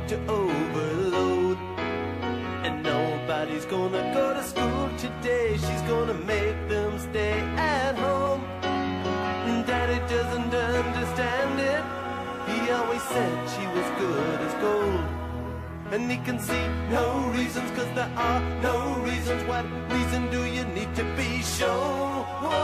to overload. And nobody's gonna go to school today. She's gonna make them stay at home. Daddy doesn't understand it. He always said she was good as gold. And he can see no reasons, cause there are no reasons. What reason do you need to be shown?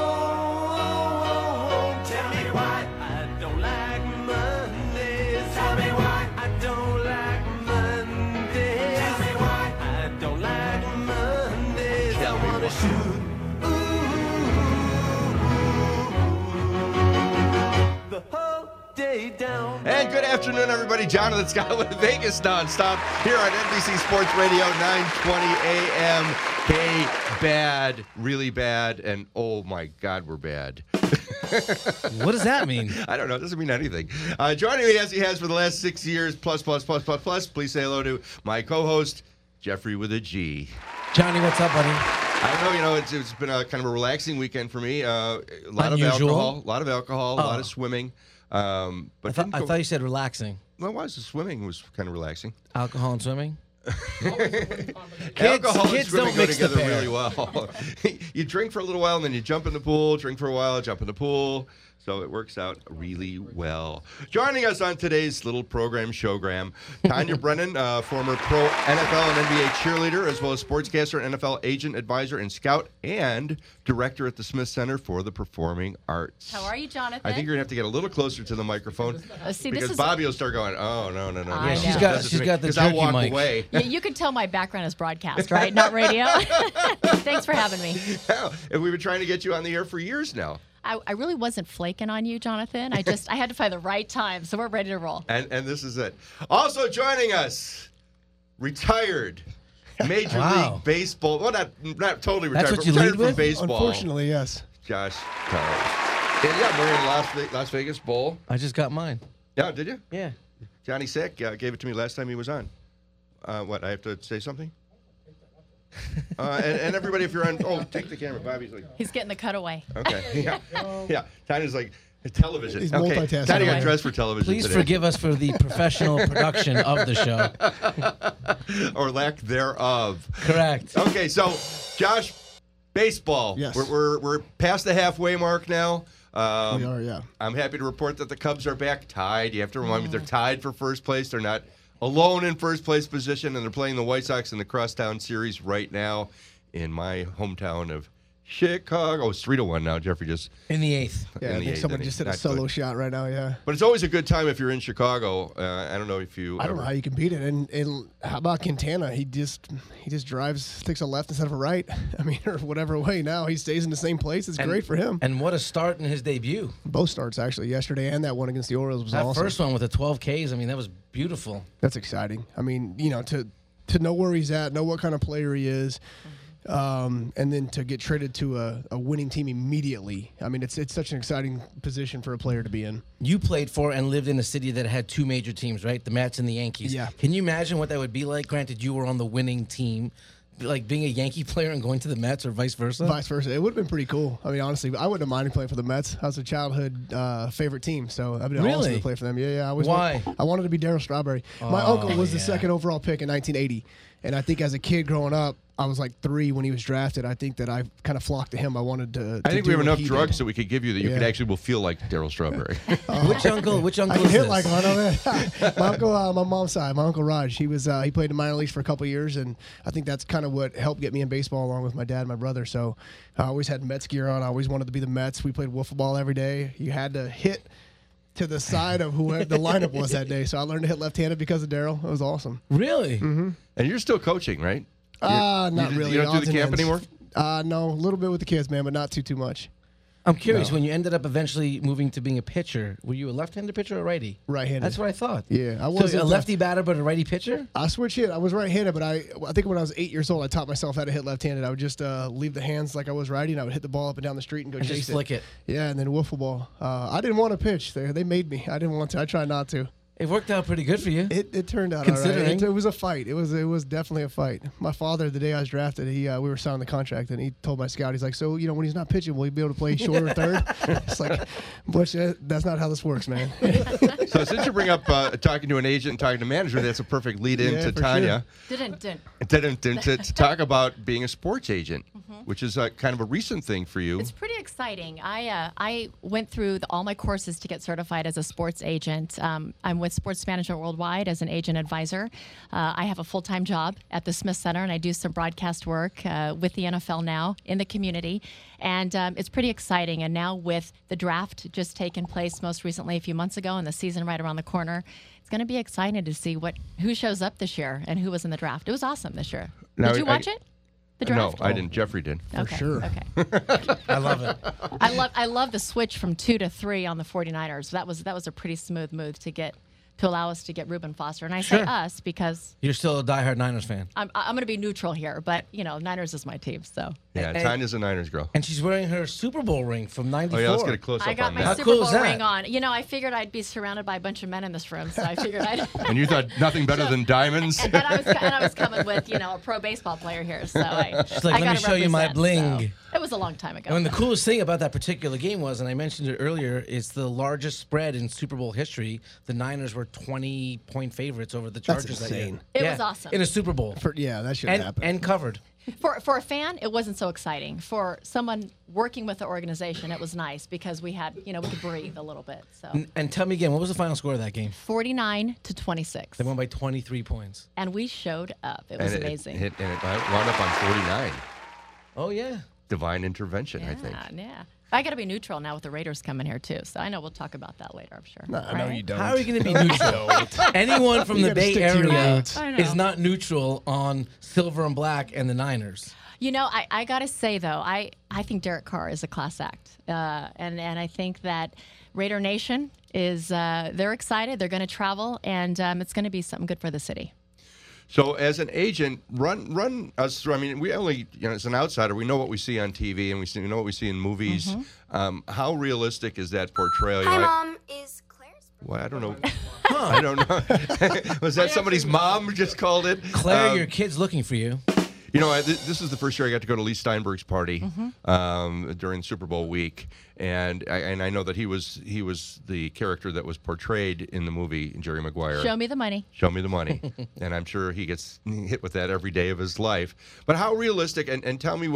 Tell me why I don't like Mondays. Tell me why I don't like Mondays. Tell me why I don't like Mondays. I wanna shoot the whole day down. And good afternoon, everybody. Jonathan Scott with Vegas Nonstop here on NBC Sports Radio, 920 AM. K-Bad, really bad, and oh my God, we're bad. What does that mean? I don't know. It doesn't mean anything. Joining me as he has for the last 6 years, plus. Please say hello to my co-host, Jeffrey with a G. Johnny, what's up, buddy? I know, it's been a kind of a relaxing weekend for me. A lot Unusual? of alcohol, a lot of swimming. But I thought you said relaxing. No, it was. The swimming was kind of relaxing. Alcohol and swimming? Alcohol and kids swimming don't go mix the together pair. really well. You drink for a little while, and then you jump in the pool, drink for a while, jump in the pool. So it works out really well. Joining us on today's little program, Showgram, Tanya Brennan, former pro NFL and NBA cheerleader, as well as sportscaster, NFL agent, advisor, and scout, and director at the Smith Center for the Performing Arts. How are you, Jonathan? I think you're going to have to get a little closer to the microphone See, because this is Bobby will start going, oh, no. I She's know. got the Because I'll jerky walk mic. away. yeah, you can tell my background is broadcast, right? Not radio. Thanks for having me. And we've been trying to get you on the air for years now. I really wasn't flaking on you, Jonathan. I had to find the right time, so we're ready to roll. And this is it. Also joining us, retired Major Wow. League Baseball. Well, not totally retired, That's what but you retired lead from with? baseball. Unfortunately, yes. Josh Collins. Yeah, we're in Las Vegas Bowl. I just got mine. Yeah, did you? Yeah. Johnny Sack gave it to me last time he was on. What, I have to say something? And everybody, if you're on, take the camera. Bobby's like, He's getting the cutaway. okay. Yeah. Tanya's like, television. He's okay. multitasking. Tanya got dressed for television Please today. forgive us for the professional production of the show. Or lack thereof. Correct. Okay, so Josh, baseball. Yes. We're past the halfway mark now. We are, yeah. I'm happy to report that the Cubs are back tied. You have to remind me they're tied for first place. They're not alone in first place position, and they're playing the White Sox in the Crosstown Series right now in my hometown of Chicago. It's 3-1 now. Jeffrey just In the eighth. Yeah, in I the think eighth someone inning. just hit a Not solo good. shot right now, yeah. But it's always a good time if you're in Chicago. I don't know if you. I don't know how you can beat it. And how about Quintana? He just drives, takes a left instead of a right. I mean, or whatever way now. He stays in the same place. It's great for him. And what a start in his debut. Both starts, actually, yesterday and that one against the Orioles was That awesome. first one with the 12 Ks, I mean, that was beautiful. That's exciting. I mean, to know where he's at, know what kind of player he is, and then to get traded to a winning team immediately. I mean, it's such an exciting position for a player to be in. You played for and lived in a city that had two major teams, right? The Mets and the Yankees. Yeah. Can you imagine what that would be like? Granted, you were on the winning team. Like being a Yankee player and going to the Mets or vice versa? Vice versa. It would have been pretty cool. I mean, honestly, I wouldn't have minded playing for the Mets. I was a childhood favorite team, so I'd been awesome Really? to play for them. Yeah. Why? I wanted to be Darryl Strawberry. My uncle was the second overall pick in 1980, and I think as a kid growing up, I was like 3 when he was drafted. I think that I kind of flocked to him. I wanted to. I think do we have what enough he drugs did. that we could give you that you Yeah. could actually will feel like Darryl Strawberry. Which uncle I is can this? hit like him. I know that. My uncle, my mom's side, my uncle Raj. He was he played in minor leagues for a couple years, and I think that's kind of what helped get me in baseball, along with my dad and my brother. So I always had Mets gear on. I always wanted to be the Mets. We played wiffle ball every day. You had to hit to the side of whoever the lineup was that day. So I learned to hit left-handed because of Darryl. It was awesome. Really? Mm-hmm. And you're still coaching, right? Not really. You don't do Odds the and camp ends. anymore? No, a little bit with the kids, man, but not too much. I'm curious, No. when you ended up eventually moving to being a pitcher, were you a left-handed pitcher or righty? Right-handed. That's what I thought. Yeah, I So was a lefty batter but a righty pitcher? I switched hit. I was right-handed, but I think when I was 8 years old, I taught myself how to hit left-handed. I would just leave the hands like I was righty, and I would hit the ball up and down the street and go And chase just flick it. Yeah, and then wiffle ball. I didn't want to pitch. They made me. I didn't want to. I tried not to. It worked out pretty good for you. It turned out all right. Considering. It was a fight. It was definitely a fight. My father, the day I was drafted, we were signing the contract, and he told my scout, he's like, so when he's not pitching, will he be able to play short or third? It's like, Bush, that's not how this works, man. So since you bring up talking to an agent and talking to manager, that's a perfect lead in to for Tanya. Didn't. To talk about being a sports agent, which is kind of a recent thing for you. It's pretty exciting. I went through all my courses to get certified as a sports agent. I'm with Sports Management Worldwide as an agent advisor. I have a full-time job at the Smith Center, and I do some broadcast work with the NFL now in the community. And it's pretty exciting. And now with the draft just taking place most recently a few months ago and the season right around the corner, it's going to be exciting to see who shows up this year and who was in the draft. It was awesome this year. Now, Did you watch it? The draft? No, I didn't. Jeffrey did. Okay, sure. Okay. I love it. I love the switch from 2 to 3 on the 49ers. That was a pretty smooth move to allow us to get Reuben Foster. And I say Sure. us because You're still a diehard Niners fan. I'm going to be neutral here, but Niners is my team. So Yeah, And- Tanya's a Niners girl. And she's wearing her Super Bowl ring from '94. Oh yeah, let's get a close I up got on my that. How Super cool Bowl is that? ring on. I figured I'd be surrounded by a bunch of men in this room, so I figured I'd. And you thought nothing better than diamonds. and I was coming with a pro baseball player here, so She's like, I let me gotta show you my represent, bling. so. It was a long time ago. And the coolest thing about that particular game was, and I mentioned it earlier, it's the largest spread in Super Bowl history. The Niners were 20-point favorites over the That's Chargers that year. insane. It was awesome. In a Super Bowl. That should happen. And covered. For a fan, it wasn't so exciting. For someone working with the organization, it was nice because we had, we could breathe a little bit. So And tell me again, what was the final score of that game? 49-26, They won by 23 points. and we showed up. It was amazing. It wound up on 49. Oh, yeah. Divine intervention, I think. Yeah. I got to be neutral now with the Raiders coming here too. So I know we'll talk about that later. I'm sure. No, Right? you don't. How are you going to be neutral? Anyone from You the gotta Bay stick to your Area roots. I know. is not neutral on silver and black and the Niners. I got to say, though, I think Derek Carr is a class act. And I think that Raider Nation is, they're excited. They're going to travel, and it's going to be something good for the city. So, as an agent, run us through. I mean, we only, as an outsider, we know what we see on TV and we know what we see in movies. How realistic is that portrayal? Hi, Mom. Is Claire's Well, I don't know. I don't know. Was that somebody's mom who just called it? Claire, your kid's looking for you. This is the first year I got to go to Lee Steinberg's party during Super Bowl week, and I know that he was the character that was portrayed in the movie Jerry Maguire. Show me the money. Show me the money. And I'm sure he gets hit with that every day of his life. But how realistic? And tell me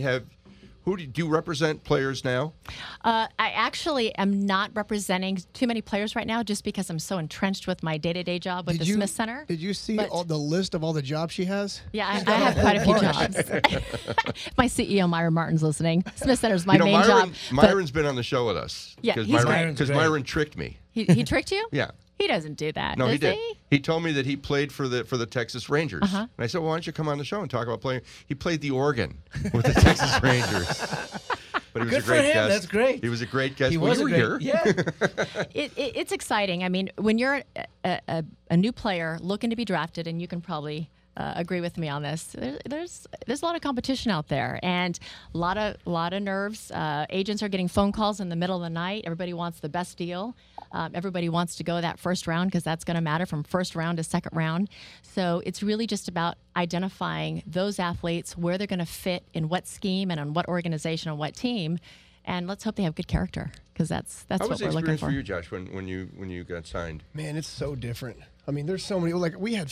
who do you represent players now? I actually am not representing too many players right now just because I'm so entrenched with my day-to-day job with the Smith Center. Did you see But- all the list of all the jobs she has? Yeah, I have quite a few jobs. My CEO, Myron Martin's listening. Smith Center's my main job. but Myron's been on the show with us. Yeah, because he's Myron, great. Myron tricked me. he tricked you? Yeah. He doesn't do that. No, does he did. He told me that he played for the Texas Rangers. And I said, well, why don't you come on the show and talk about playing? He played the organ with the Texas Rangers. But he was Good a for great him. guest. That's great. He was a great guest. He Well, was you a were great, here. yeah. It's exciting. I mean, when you're a new player looking to be drafted, and you can probably agree with me on this, there's a lot of competition out there, and a lot of nerves. Agents are getting phone calls in the middle of the night. Everybody wants the best deal. Everybody wants to go that first round because that's going to matter from first round to second round. So it's really just about identifying those athletes, where they're going to fit in what scheme and on what organization and what team. And let's hope they have good character, because that's How what was the we're looking experience for. for you, Josh, when you got signed? Man, it's so different. I mean, there's so many. Like, we had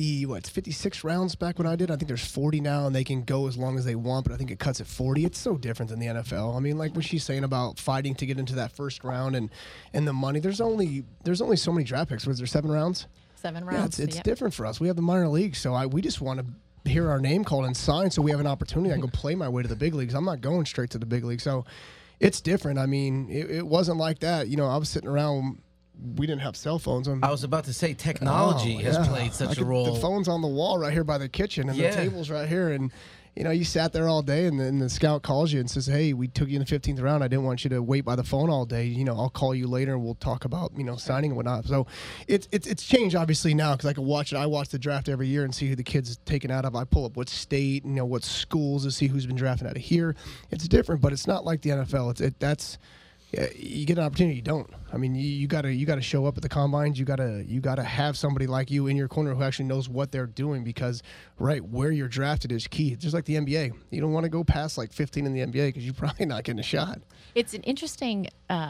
56 rounds back when I did. I think there's 40 now, and they can go as long as they want, but I think it cuts at 40. It's so different than the NFL. I mean, like what she's saying about fighting to get into that first round and the money. There's only so many draft picks. Was there 7 rounds? 7 Yeah, rounds. it's Yep. different for us. We have the minor leagues, so we just want to hear our name called and sign, so we have an opportunity. I can go play my way to the big leagues. I'm not going straight to the big league, so it's different. I mean, it wasn't like that. I was sitting around. We didn't have cell phones. I was about to say technology has played such a role. The phone's on the wall right here by the kitchen, and Yeah. the table's right here. And you sat there all day, and then the scout calls you and says, "Hey, we took you in the 15th round. I didn't want you to wait by the phone all day. I'll call you later, and we'll talk about signing and whatnot." So it's changed obviously now, because I can watch it. I watch the draft every year and see who the kid's taken out of. I pull up what state, what schools, to see who's been drafted out of here. It's different, but it's not like the NFL. you get an opportunity, you don't. I mean, you gotta show up at the combines. You gotta have somebody like you in your corner who actually knows what they're doing, because where you're drafted is key. Just like the NBA, you don't want to go past like 15 in the NBA because you're probably not getting a shot. It's an interesting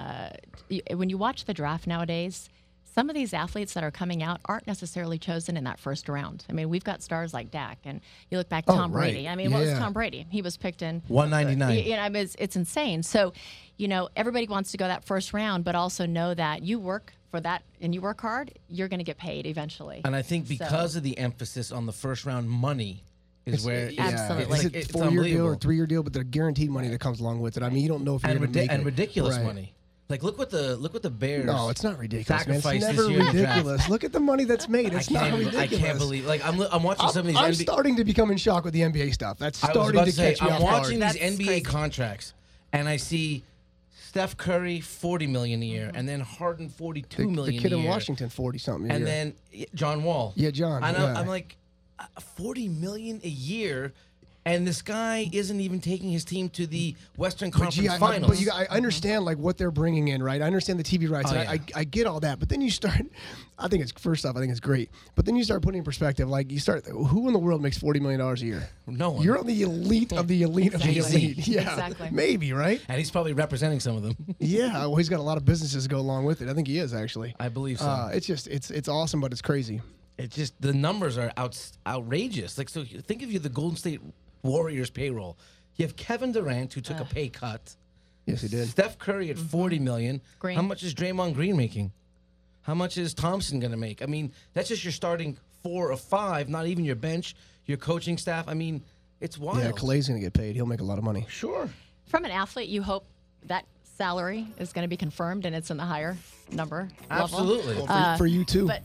when you watch the draft nowadays. Some of these athletes that are coming out aren't necessarily chosen in that first round. I mean, we've got stars like Dak, and you look back, Tom Brady. I mean, what was Tom Brady? He was picked in 199. I mean, it's insane. So, everybody wants to go that first round, but also know that you work for that and you work hard, you're going to get paid eventually. And I think because of the emphasis on the first round money is where absolutely. Is it it's 4-year deal or unbelievable. 3-year deal? But the guaranteed money that comes along with it. I mean, you don't know if you're going to make it. And ridiculous Right. money. Like look what the Bears. No, it's not ridiculous, man. It's sacrificed never this year in the draft. ridiculous. Look at the money that's made. It's not ridiculous. I can't believe. Like I'm watching some of these. I'm NBA starting to become in shock with the NBA stuff. That's I was starting about to to say, catch me I'm off guard. watching these That's NBA crazy. contracts, and I see Steph Curry $40 million a year, and then Harden $42 the million kid a in year, Washington, 40-something a and year. then John Wall. Yeah, John, And yeah. I'm like, $40 million a year. And this guy isn't even taking his team to the Western Conference Finals. I understand like what they're bringing in, right? I understand the TV rights. Oh, and I get all that, but then you start. I think it's great, but then you start putting in perspective. Like you start, who in the world makes $40 million a year? No one. You're on the elite of the elite of the Exactly. elite. Yeah, Exactly. maybe right. And he's probably representing some of them. Yeah, well, he's got a lot of businesses to go along with it. I think he is actually. I believe so. It's just it's awesome, but it's crazy. It's just the numbers are outrageous. Like, so think of the Golden State Warriors payroll. You have Kevin Durant, who took a pay cut. Yes, he did. Steph Curry at $40 million. Green. How much is Draymond Green making? How much is Thompson going to make? I mean, that's just your starting 4 or 5, not even your bench, your coaching staff. I mean, it's wild. Yeah, Clay's gonna get paid. He'll make a lot of money. Sure. From an athlete, you hope that salary is going to be confirmed and it's in the higher number level. Absolutely. For you too. But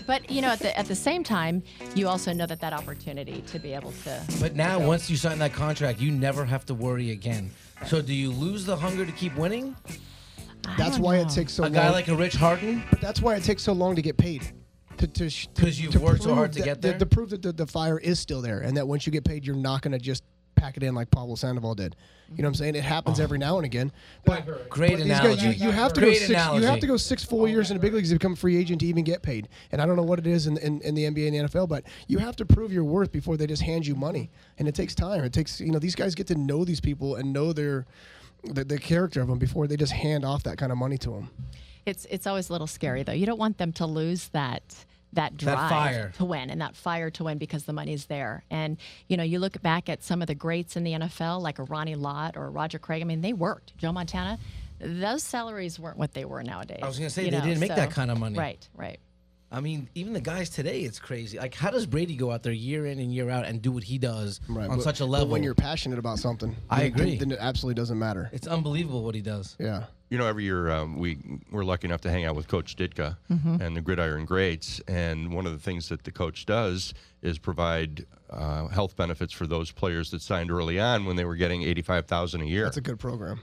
at the same time, you also know that opportunity to be able to. But now, once you sign that contract, you never have to worry again. So do you lose the hunger to keep winning? That's why it takes so A long. guy like a Rich Harden? But that's why it takes so long to get paid. Because you've worked so hard to get there? To prove that the fire is still there, and that once you get paid, you're not going to just pack it in like Pablo Sandoval did. You know what I'm saying? It happens every now and again. But Great these guys, analogy. you have to Great go six. You analogy. have to go 6 full years in the big leagues to become a free agent to even get paid. And I don't know what it is in the NBA and the NFL, but you have to prove your worth before they just hand you money. And it takes time. It takes these guys get to know these people and know the character of them before they just hand off that kind of money to them. It's always a little scary though. You don't want them to lose that drive fire. to win and that fire to win because the money's there. And you look back at some of the greats in the NFL, like a Ronnie Lott or Roger Craig. I mean, they worked. Joe Montana. Those salaries weren't what they were nowadays. I was going to say, they didn't make that kind of money. Right. I mean, even the guys today, it's crazy. Like, how does Brady go out there year in and year out and do what he does on such a level? But when you're passionate about something, I agree. Then it absolutely doesn't matter. It's unbelievable what he does. Yeah. Every year we're lucky enough to hang out with Coach Ditka and the Gridiron Greats, and one of the things that the coach does is provide health benefits for those players that signed early on when they were getting $85,000 a year. That's a good program.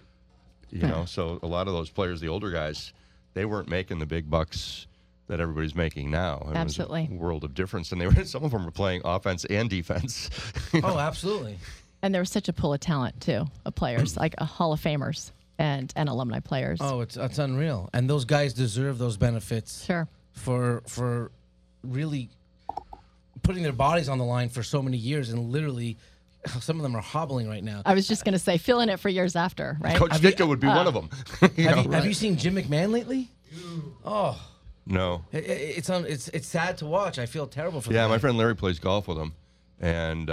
So a lot of those players, the older guys, they weren't making the big bucks that everybody's making now. It Absolutely. was a world of difference, and some of them were playing offense and defense. Oh, absolutely. And there was such a pool of talent too, of players, like Hall of Famers and alumni players. Oh, it's unreal. And those guys deserve those benefits. Sure. For really putting their bodies on the line for so many years, and literally some of them are hobbling right now. I was just going to say, feeling it for years after, right? Coach Ditka would be one of them. Have you seen Jim McMahon lately? Oh, No. it's sad to watch. I feel terrible for Yeah, the my guy. friend Larry plays golf with him, and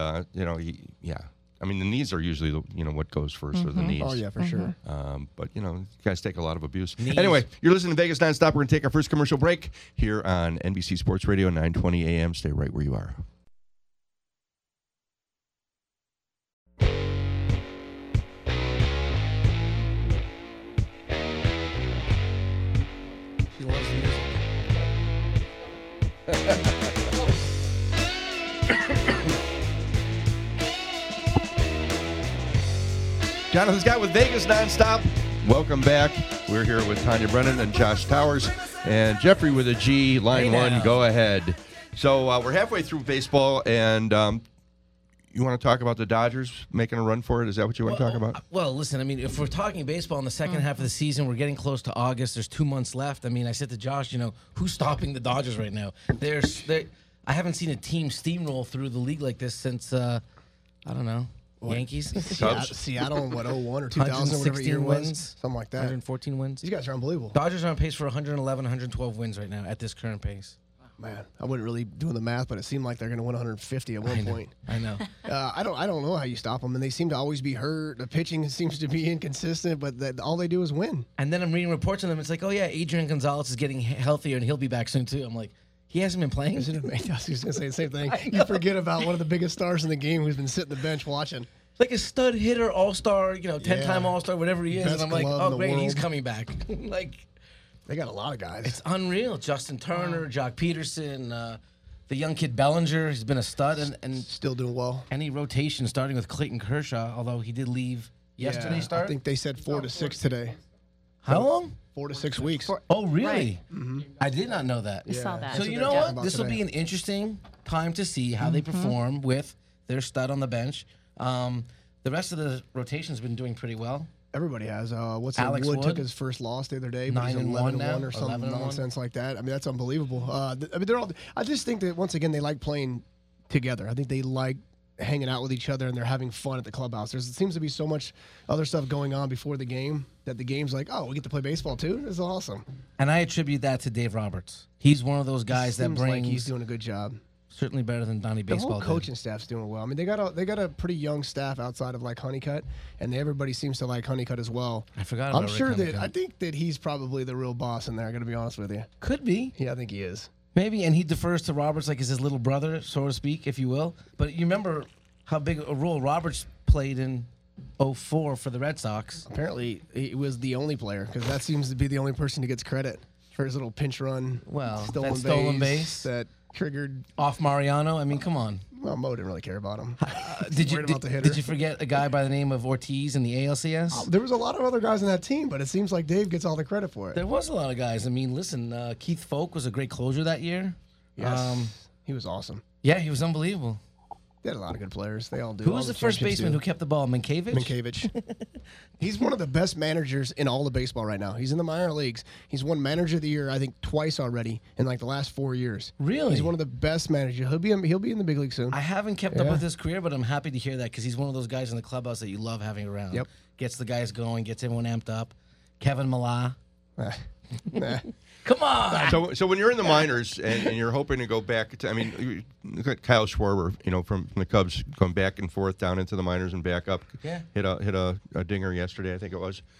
I mean, the knees are usually what goes first are the knees. Oh yeah, for sure. But guys take a lot of abuse. Knees. Anyway, you're listening to Vegas Nonstop. We're gonna take our first commercial break here on NBC Sports Radio 920 AM. Stay right where you are. She loves the music. Jonathan Scott with Vegas Nonstop. Welcome back. We're here with Tanya Brennan and Josh Towers and Jeffrey with a G. Line Hey one, now. go ahead. So we're halfway through baseball, and you want to talk about the Dodgers making a run for it? Is that what you want to talk about? Well, listen, I mean, if we're talking baseball in the second half of the season, we're getting close to August. There's 2 months left. I mean, I said to Josh, who's stopping the Dodgers right now? I haven't seen a team steamroll through the league like this since, I don't know, Yankees. Seattle in what, 01 or 2000, whatever year it was? wins. Something like that. 114 wins. These guys are unbelievable. Dodgers are on pace for 111, 112 wins right now at this current pace. Man, I wasn't really doing the math, but it seemed like they're going to win 150 at one point. I know. I don't know how you stop them, and they seem to always be hurt. The pitching seems to be inconsistent, but all they do is win. And then I'm reading reports on them. It's like, oh yeah, Adrian Gonzalez is getting healthier, and he'll be back soon too. I'm like, he hasn't been playing. Isn't it amazing? I was just going to say the same thing. You forget about one of the biggest stars in the game who's been sitting the bench watching. Like a stud hitter, all-star, 10-time all-star, whatever he is. Best And I'm like, glove in oh the great, he's world. coming back. Like, They got a lot of guys. it's unreal. Justin Turner, Jock Peterson, the young kid Bellinger, he's been a stud, and Still doing well. any rotation starting with Clayton Kershaw, although he did leave yesterday. I Start. think they said 4 to 6 today. How long? 4 to 6 weeks. Oh, really? I did not know that. I saw that. So That's you what know they're what? talking about This will today. be an interesting time to see how they perform with their stud on the bench. The rest of the rotation's been doing pretty well. Everybody has. Alex Wood Wood? took his first loss the other day, but he's 9-1 now, 11-1 or something 11-1. nonsense like that. I mean, that's unbelievable. They're all. I just think that once again they like playing together. I think they like hanging out with each other and they're having fun at the clubhouse. There seems to be so much other stuff going on before the game that the game's like, oh, we get to play baseball too. This is awesome. And I attribute that to Dave Roberts. He's one of those guys that Seems brings like he's doing a good job. certainly better than Donnie The Baseball whole did. coaching staff's doing well. I mean, they got a pretty young staff outside of like Honeycutt, and everybody seems to like Honeycutt as well. I forgot about I'm sure Rick that Honeycutt. I think that he's probably the real boss in there. I'm gonna be honest with you. Could be. Yeah, I think he is. Maybe, and he defers to Roberts like he's his little brother, so to speak, if you will. But you remember how big a role Roberts played in 04 for the Red Sox. Apparently, he was the only player because that seems to be the only person who gets credit for his little pinch run. Well, stolen, that stolen base. that triggered. Off Mariano. I mean, come on. Well, Mo didn't really care about him. Did you worried about the hitter. did you forget a guy by the name of Ortiz in the ALCS? There was a lot of other guys on that team, but it seems like Dave gets all the credit for it. There was a lot of guys. I mean, listen, Keith Folk was a great closer that year. Yes, he was awesome. Yeah, he was unbelievable. They had a lot of good players. They all do. Who All was the first champions baseman do. who kept the ball? Minkiewicz? Minkiewicz. He's one of the best managers in all of baseball right now. He's in the minor leagues. He's won Manager of the Year, I think, twice already in like the last 4 years. Really? He's one of the best managers. He'll be in the big league soon. I haven't kept up Yeah. with his career, but I'm happy to hear that because he's one of those guys in the clubhouse that you love having around. Yep. Gets the guys going, gets everyone amped up. Kevin Millar. Nah. Come on! So when you're in the minors and you're hoping to go back to, I mean, you look at Kyle Schwarber, from the Cubs going back and forth down into the minors and back up. Yeah. Hit a dinger yesterday, I think it was.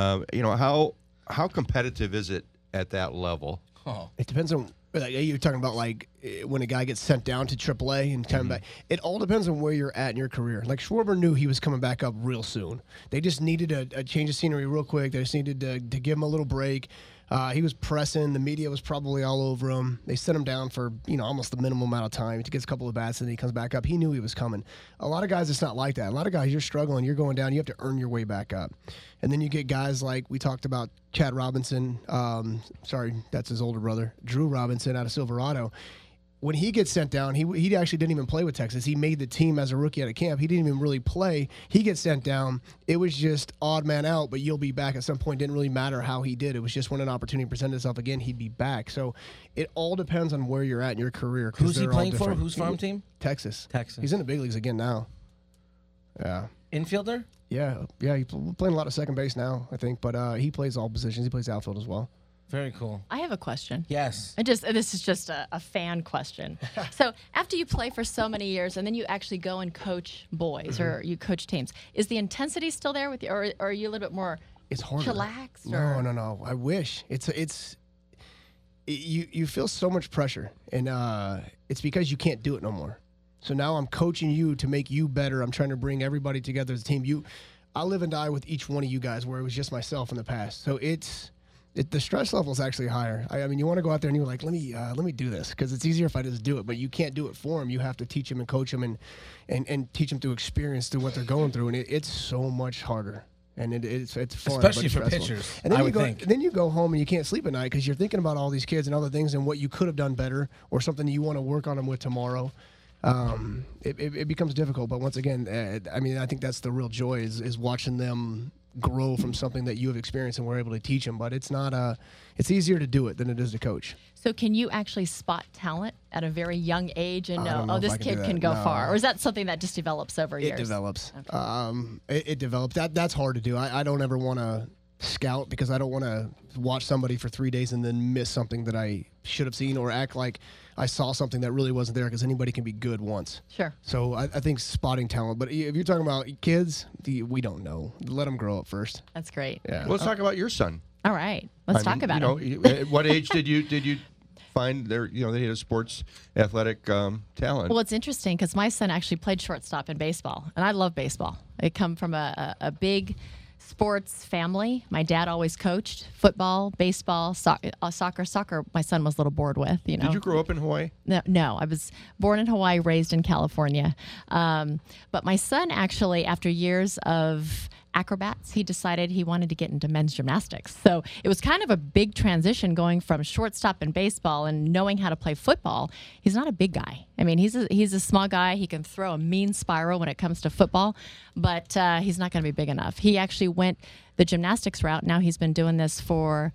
How competitive is it at that level? Oh. It depends on. Like, you're talking about like when a guy gets sent down to AAA and coming back. It all depends on where you're at in your career. Like Schwarber knew he was coming back up real soon. They just needed a change of scenery real quick. They just needed to give him a little break. He was pressing. The media was probably all over him. They sent him down for almost the minimum amount of time. He gets a couple of bats and then he comes back up. He knew he was coming. A lot of guys, it's not like that. A lot of guys, you're struggling. You're going down. You have to earn your way back up. And then you get guys like we talked about Chad Robinson. Sorry, that's his older brother, Drew Robinson out of Silverado. When he gets sent down, he actually didn't even play with Texas. He made the team as a rookie out of camp. He didn't even really play. He gets sent down. It was just odd man out, but you'll be back at some point. Didn't really matter how he did. It was just when an opportunity presented itself again, he'd be back. So it all depends on where you're at in your career. 'cause Who's he they're all playing for? different. Who's farm team? Texas. Texas. He's in the big leagues again now. Yeah. Infielder? Yeah. He's playing a lot of second base now, I think. But he plays all positions. He plays outfield as well. Very cool. I have a question. Yes. This is just a fan question. So after you play for so many years and then you actually go and coach boys or you coach teams, is the intensity still there with you, or are you a little bit more It's harder. chillaxed? No. I wish you feel so much pressure, and it's because you can't do it no more. So now I'm coaching you to make you better. I'm trying to bring everybody together as a team. I live and die with each one of you guys, where it was just myself in the past. So the stress level is actually higher. I mean, you want to go out there and you're like, let me do this because it's easier if I just do it. But you can't do it for them. You have to teach them and coach them and teach them through experience through what they're going through, and it's so much harder. And it's fun, Especially but for stressful. pitchers, And then I you would go, think. Then you go home and you can't sleep at night because you're thinking about all these kids and other things and what you could have done better or something you want to work on them with tomorrow. it becomes difficult. But once again, I mean, I think that's the real joy is watching them grow from something that you have experienced and we're able to teach them. But it's not it's easier to do it than it is to coach. So can you actually spot talent at a very young age and I know, don't know if this I can kid do can that. go No. far? Or is that something that just develops over years? It develops. It develops. That's hard to do. I don't ever want to scout because I don't want to watch somebody for 3 days and then miss something that I should have seen or act like I saw something that really wasn't there because anybody can be good once. Sure. So I think spotting talent. But if you're talking about kids, we don't know. Let them grow up first. That's great. Yeah. Well, let's talk about your son. All right. Let's talk about him. At what age did you find they had a sports athletic talent? Well, it's interesting because my son actually played shortstop in baseball, and I love baseball. I come from a big sports family. My dad always coached football, baseball, soccer. Soccer, my son was a little bored with. Did you grow up in Hawaii? No, I was born in Hawaii, raised in California. But my son actually, after years of acrobats, he decided he wanted to get into men's gymnastics. So it was kind of a big transition going from shortstop in baseball and knowing how to play football. He's not a big guy. I mean, he's a small guy. He can throw a mean spiral when it comes to football, but he's not going to be big enough. He actually went the gymnastics route. Now he's been doing this for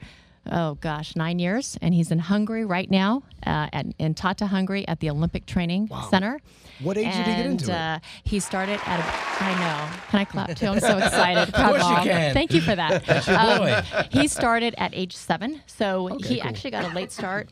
9 years, and he's in Hungary right now, in Tata, Hungary, at the Olympic Training Center. What age did he get into it? He started at I know. Can I clap too? I'm so excited. Proud course you mom. can. Thank you for that. That's your boy. He started at age 7, so he cool. actually got a late start.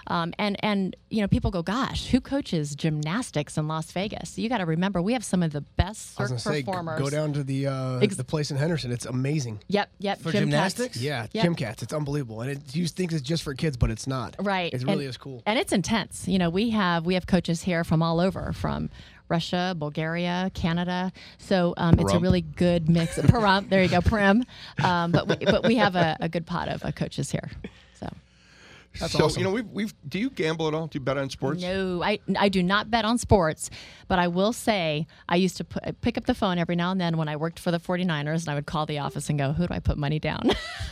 And people go, gosh, who coaches gymnastics in Las Vegas? You got to remember, we have some of the best I was circ gonna say, performers. go down to the place in Henderson. It's amazing. Yep. For Gym gymnastics? Cats. Yeah, Yep. gym cats. It's unbelievable, and you think it's just for kids, but it's not. Right. It really is cool. And it's intense. We have coaches here from all over, from Russia, Bulgaria, Canada. So it's a Pahrump. really good mix. Pahrump, there you go, Prim. But we have a good pot of coaches here. So. That's so awesome. do you gamble at all? Do you bet on sports? No, I do not bet on sports, but I will say I used to pick up the phone every now and then when I worked for the 49ers, and I would call the office and go, who do I put money down?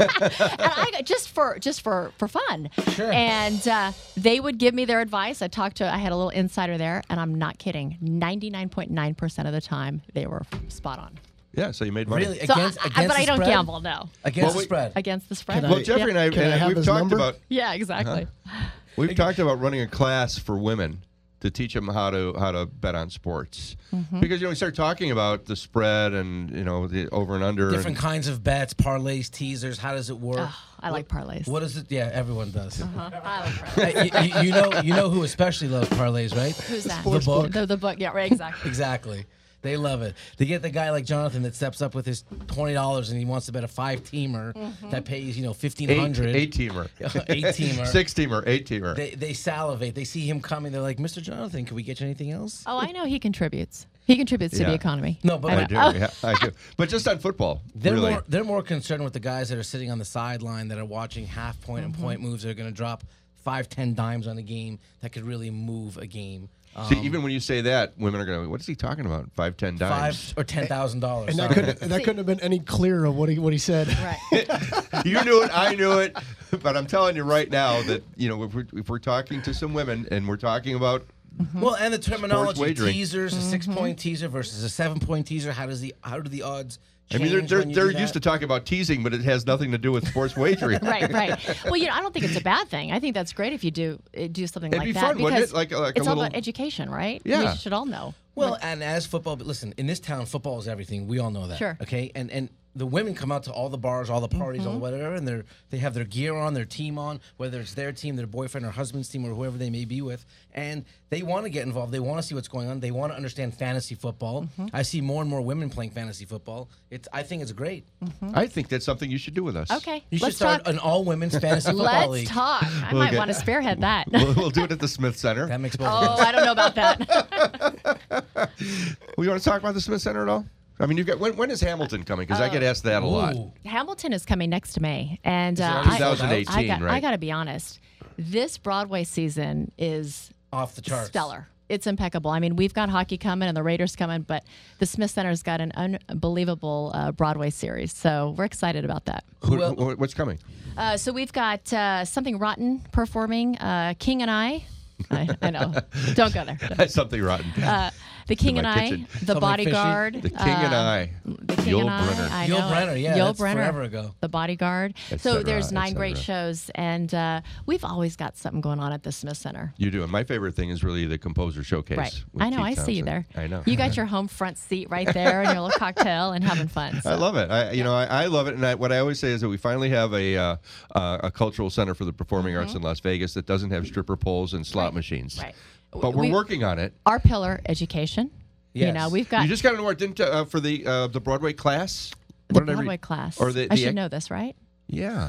And just for fun. Sure. And they would give me their advice. I had a little insider there, and I'm not kidding. 99.9% of the time, they were spot on. Yeah, so you made money. Really? So Against but the I don't spread? gamble, no. Against Well, the spread. Against the spread. Well, Jeffrey and Can I have we've his talked number? about Yeah, exactly. we've talked about running a class for women to teach them how to bet on sports because we start talking about the spread and the over and under. Different kinds of bets, parlays, teasers. How does it work? Oh, I like parlays. What is it? Yeah, everyone does. I like parlays. Hey, you know who especially loves parlays, right? Who's that? The book. The book, yeah, right, exactly. Exactly. They love it. They get the guy like Jonathan that steps up with his $20 and he wants to bet a 5-teamer that pays $1,500. 8-teamer. 8-teamer. 6-teamer, 8-teamer. They salivate. They see him coming. They're like, Mr. Jonathan, can we get you anything else? Oh, I know he contributes. He contributes to Yeah. the economy. No, but I I know. do. Oh. Yeah, I do. But just on football, really. They're more concerned with the guys that are sitting on the sideline that are watching half point and point moves that are going to drop 5-10 dimes on a game that could really move a game. See, even when you say that, women are going, what is he talking about? 5-10 dimes. $5 or $10,000. And that couldn't have been any clearer of what he said. Right. You knew it, I knew it, but I'm telling you right now that if we're talking to some women and we're talking about Well, and the terminology wagering. teasers, a 6-point teaser versus a 7-point teaser. How do the odds I change? mean, they're used to talking about teasing, but it has nothing to do with sports wagering. Right. Well, I don't think it's a bad thing. I think that's great if you do something It'd like be that fun, wouldn't because it? Like a it's all little- about education, right? Yeah. We should all know. Well, and as football, but listen, in this town, football is everything. We all know that. Sure. Okay, and the women come out to all the bars, all the parties, all whatever, and they have their gear on, their team on, whether it's their team, their boyfriend or husband's team, or whoever they may be with, and they want to get involved. They want to see what's going on. They want to understand fantasy football. I see more and more women playing fantasy football. I think it's great. I think that's something you should do with us. Okay. You should let's start talk. an all women's fantasy football Let's league. talk. I might Okay. want to spearhead that. We'll do it at the Smith Center. That makes both Oh, of us. I don't know about that. We want to talk about the Smith Center at all? I mean, you've got when is Hamilton coming? Because I get asked that a lot. Ooh. Hamilton is coming next May, and already I- 2018, I right? got to be honest. This Broadway season is Off the charts. stellar. It's impeccable. I mean, we've got hockey coming and the Raiders coming, but the Smith Center's got an unbelievable Broadway series, so we're excited about that. What's coming? So we've got Something Rotten performing, King and I, I know. Don't go there. That's something rotten. The King In and my I, kitchen. The Something Bodyguard. The King and I. The King Yul and I. Brynner. I Yul know. Brynner, yeah, Yul that's Brynner, forever ago. The Bodyguard. Et So cetera, there's et 9 great cetera. shows, and we've always got something going on at the Smith Center. You do. And my favorite thing is really the composer showcase. Right. with I know. Keith I see you Thompson. there. I know. You got your home front seat right there and your little cocktail and having fun. I so. love it. I love it. And what I always say is that we finally have a cultural center for the performing arts in Las Vegas that doesn't have stripper poles and slot machines. Right. But we're working on it. Our pillar, education. You Yes. know, we've got You just got an award, didn't for the Broadway class? the What did I Broadway read? class. Or the I should act- know this, right? Yeah.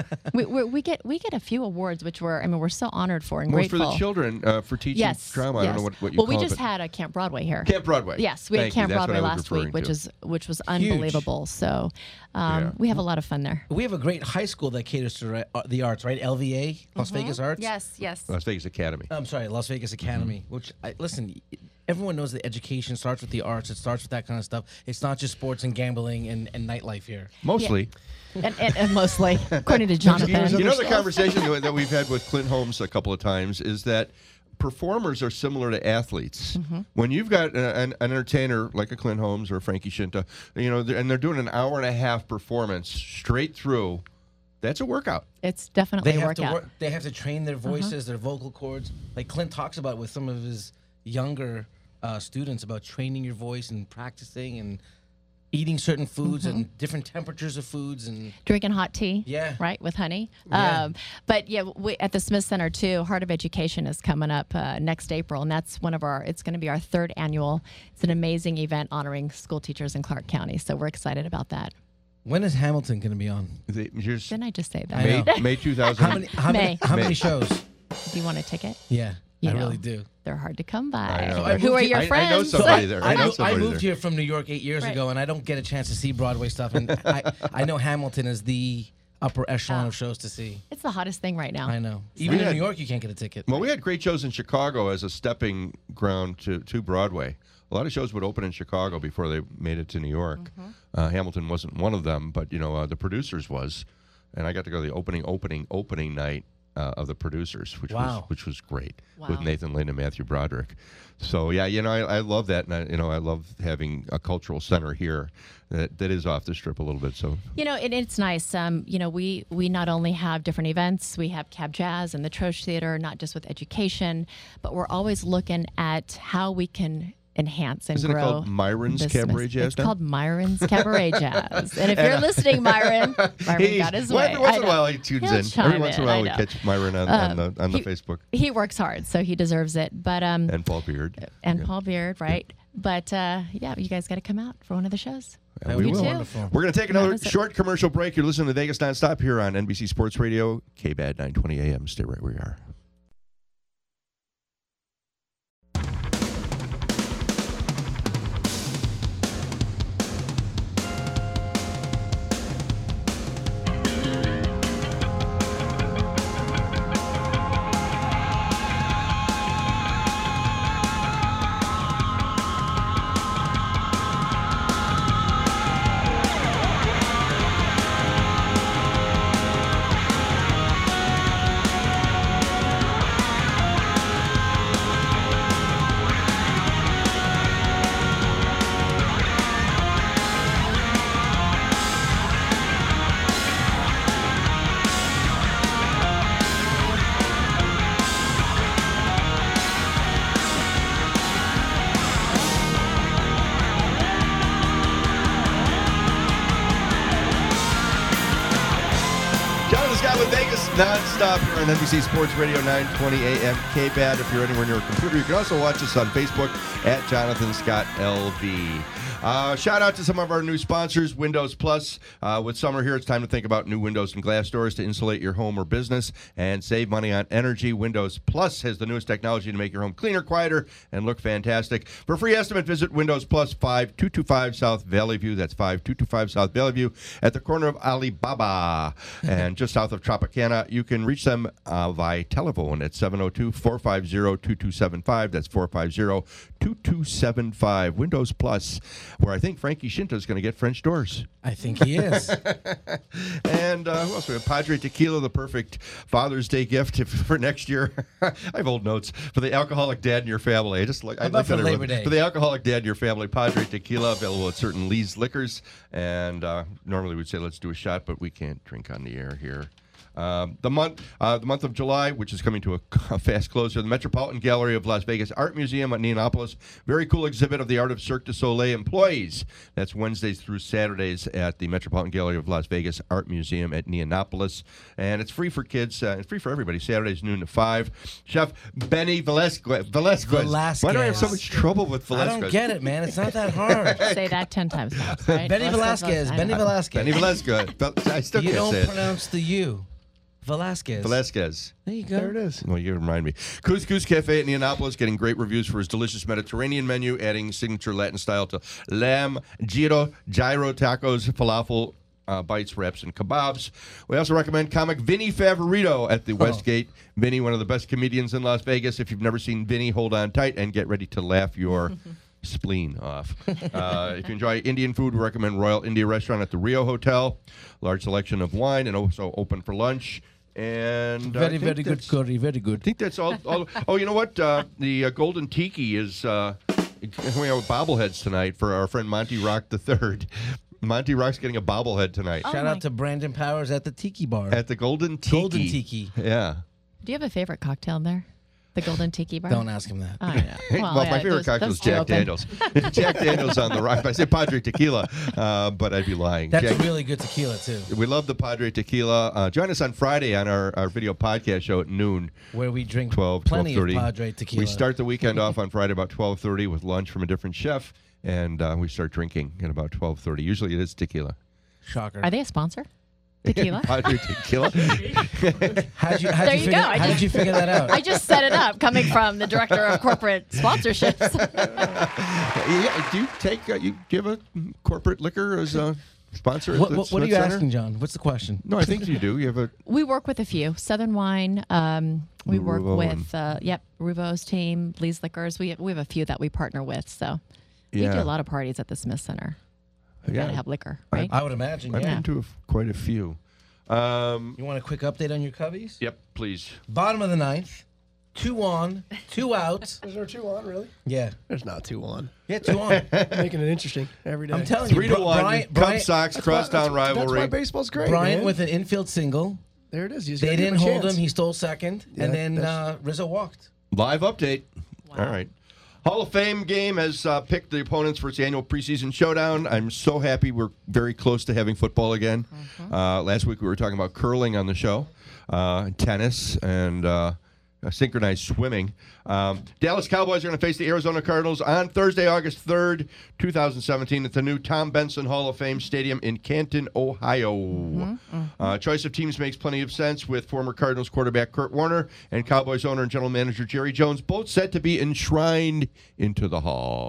We get a few awards, which we're so honored for and More grateful. for the children, for teaching Yes, drama. yes. I don't know what you well, call we it. just had a Camp Broadway here. Camp Broadway. Yes, we had Thank you. Camp That's what Broadway I was last referring week, to. which was unbelievable. So Yeah. we have a lot of fun there. We have a great high school that caters to the arts, right? LVA, Las Vegas Arts. Yes. Las Vegas Academy. I'm sorry, Las Vegas Academy. Which listen, everyone knows that education starts with the arts. It starts with that kind of stuff. It's not just sports and gambling and nightlife here. Mostly. And mostly, according to Jonathan. You know, the conversation that we've had with Clint Holmes a couple of times is that performers are similar to athletes. When you've got an entertainer like a Clint Holmes or a Frankie Shinta, and they're doing an hour and a half performance straight through, that's a workout. It's definitely They a have workout. to work. They have to train their voices, their vocal cords. Like Clint talks about with some of his younger students about training your voice and practicing and eating certain foods and different temperatures of foods and Drinking hot tea, Yeah. right, with honey. Yeah. But yeah, we, at the Smith Center too, Heart of Education is coming up next April, and that's it's going to be our 3rd annual. It's an amazing event honoring school teachers in Clark County, so we're excited about that. when is Hamilton going to be on? Here's Didn't I just say that? I know. May 2000. How May. many shows? Do you want a ticket? Yeah, You I know. really do. They're hard to come by. I know. I Who moved are here- your I know friends? somebody there. I know know. I somebody moved there. here from New York 8 years Right. ago, and I don't get a chance to see Broadway stuff. And I know Hamilton is the upper echelon of shows to see. It's the hottest thing right now. I know. Even in had- New York, you can't get a ticket. Well, we had great shows in Chicago as a stepping ground to Broadway. A lot of shows would open in Chicago before they made it to New York. Hamilton wasn't one of them, but the Producers was, and I got to go to the opening night of the Producers, which was great with Wow. Nathan Lane and Matthew Broderick. So yeah, I love that, and I love having a cultural center here that is off the strip a little bit. So And it's nice. We not only have different events, we have Cab Jazz and the Troche Theater, not just with education, but we're always looking at how we can enhance and Isn't it grow. called Myron's this Cabaret Jazz It's now? called Myron's Cabaret Jazz. And if you're listening, Myron got his way. Every once I in a know. while he tunes He'll in. chime Every once in a while I we know. catch Myron on the he- Facebook. He works hard, so he deserves it. But And Paul Beard. Paul Beard, right? But you guys got to come out for one of the shows. And we You will. too. Wonderful. We're going to take another visit. short commercial break. You're listening to Vegas Nonstop here on NBC Sports Radio, KBAD 920 AM. Stay right where you are. Jonathan Scott with Vegas Nonstop here on NBC Sports Radio 920 AM KBAD. If you're anywhere near a computer, you can also watch us on Facebook at Jonathan Scott LV. Shout out to some of our new sponsors, Windows Plus. With summer here, it's time to think about new windows and glass doors to insulate your home or business and save money on energy. Windows Plus has the newest technology to make your home cleaner, quieter, and look fantastic. For a free estimate, visit Windows Plus 5225 South Valley View. That's 5225 South Valley View at the corner of Alibaba and just south of Tropicana. You can reach them via telephone at 702-450-2275. That's 450-2275. Windows Plus. where I think Frankie Shinto is going to get French doors. I think he is. And who else? We have Padre Tequila, the perfect Father's Day gift for next year. I have old notes for the alcoholic dad in your family. I about like for that Labor Day? For the alcoholic dad in your family, Padre Tequila available at certain Lee's Liquors. And normally we'd say let's do a shot, but we can't drink on the air here. The month of July, which is coming to a fast close here, the Metropolitan Gallery of Las Vegas Art Museum at Neonopolis. Very cool exhibit of the art of Cirque du Soleil employees. That's Wednesdays through Saturdays at the Metropolitan Gallery of Las Vegas Art Museum at Neonopolis. And it's free for kids. It's free for everybody. Saturdays noon to 5. Chef Benny Velasquez. Why do I have so much trouble with Velasquez? I don't get it, man. It's not that hard. Say that 10 times fast, right? Benny Velasquez. Benny Velasquez. Benny Velasquez. I still You can't don't say it. pronounce the U. Velasquez. Velasquez. There you go. There it is. Well, you remind me. Couscous Cafe at Neonopolis getting great reviews for his delicious Mediterranean menu, adding signature Latin style to lamb, gyro tacos, falafel, bites, wraps, and kebabs. We also recommend comic Vinny Favorito at the Westgate. Vinny, one of the best comedians in Las Vegas. If you've never seen Vinny, hold on tight and get ready to laugh your spleen off. If you enjoy Indian food, we recommend Royal India Restaurant at the Rio Hotel. Large selection of wine and also open for lunch. And Very, very good curry. Very I good. think that's all. Oh, you know what? The Golden Tiki is we have bobbleheads tonight for our friend Monty Rock III. Monty Rock's getting a bobblehead tonight Oh Shout my- out to Brandon Powers at the Tiki Bar. at the Golden Tiki. Golden Tiki. Yeah. Do you have a favorite cocktail in there? The Golden Tiki Bar? Don't ask him that. I know. Well, yeah, my favorite cocktail is those two Jack open. Daniels. Jack Daniels on the rock. I say Padre Tequila, but I'd be lying. That's Jack- really good tequila, too. we love the Padre Tequila. Join us on Friday on our video podcast show at noon. Where we drink 12, plenty 12:30. of Padre tequila. We start the weekend off on Friday about 12:30 with lunch from a different chef, and we start drinking at about 12:30. Usually it is tequila. Shocker. Are they a sponsor? Tequila? Padre Tequila. How'd you, There you go. How did you figure that out? I just set it up coming from the director of corporate sponsorships. Yeah, do you take you give a corporate liquor as a sponsor? At the What are Smith you Center? asking, John? What's the question? No, I think you do. You have a We work with a few. Southern Wine. We work Ruvo with, Ruvo's team, Lee's Liquors. We have a few that we partner with. So we Yeah. do a lot of parties at the Smith Center. You Yeah. gotta have liquor, right? I would imagine, I've yeah. been to quite a few. You want a quick update on your Cubbies? Yep, please. Bottom of the ninth. 2 on, 2 out. Is there 2 on, really? Yeah. There's not 2 on. Yeah, 2 on. Making it interesting every day. I'm telling you. 3-1. Cubs Sox crosstown That's rivalry. why baseball's great. Bryant man. with an infield single. There it is. You just They gotta give didn't him a hold chance. him. He stole second. Yeah, and then that's- Rizzo walked. Live update. All right. Hall of Fame game has picked the opponents for its annual preseason showdown. I'm so happy we're very close to having football again. Last week we were talking about curling on the show, tennis, and synchronized swimming. Dallas Cowboys are going to face the Arizona Cardinals on Thursday, August 3rd, 2017 at the new Tom Benson Hall of Fame Stadium in Canton, Ohio. Choice of teams makes plenty of sense with former Cardinals quarterback Kurt Warner and Cowboys owner and general manager Jerry Jones both set to be enshrined into the Hall.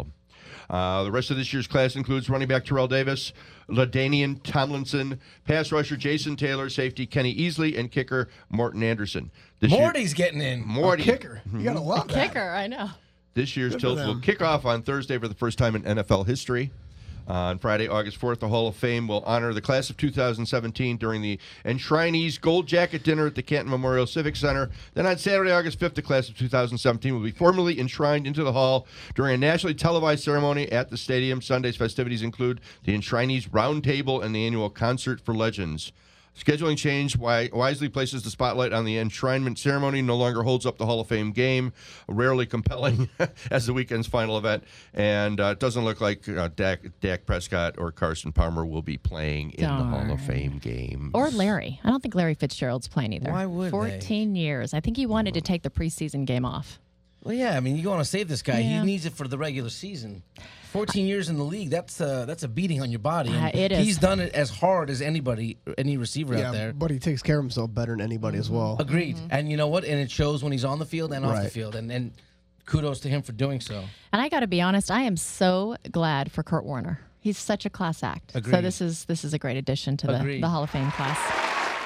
The rest of this year's class includes running back Terrell Davis, LaDainian Tomlinson, pass rusher Jason Taylor, safety Kenny Easley, and kicker Morton Anderson. This year- Morty's getting in. Morty. Kicker. You gotta love that. Kicker, I know. This year's Good for tilts will them. kick off on Thursday for the first time in NFL history. On Friday, August 4th, the Hall of Fame will honor the class of 2017 during the Enshrinees Gold Jacket Dinner at the Canton Memorial Civic Center. Then on Saturday, August 5th, the class of 2017 will be formally enshrined into the Hall during a nationally televised ceremony at the stadium. Sunday's festivities include the Enshrinees Roundtable and the annual Concert for Legends. Scheduling change wisely places the spotlight on the enshrinement ceremony, no longer holds up the Hall of Fame game, rarely compelling as the weekend's final event, and it doesn't look like Dak Prescott or Carson Palmer will be playing in the Hall of Fame game. Or Larry. I don't think Larry Fitzgerald's playing either. Why would they? 14 years. I think he wanted to take the preseason game off. Well, yeah, I mean, you want to save this guy. Yeah. He needs it for the regular season. 14 years in the league, that's a beating on your body. And It is. He's done it as hard as anybody, any receiver out Yeah, there. but he takes care of himself better than anybody as well. Agreed. And you know what? And it shows when he's on the field and off the Right. field. And kudos to him for doing so. And I got to be honest, I am so glad for Kurt Warner. He's such a class act. So Agreed. this is a great addition to Agreed. the Hall of Fame class.